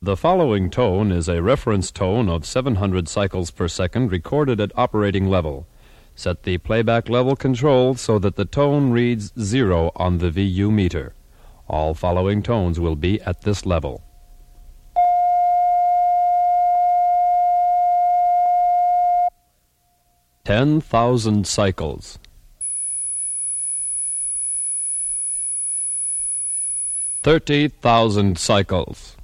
The following tone is a reference tone of 700 cycles per second recorded at operating level. Set the playback level control so that the tone reads 0 on the VU meter. All following tones will be at this level. "10,000 cycles. 30,000 cycles.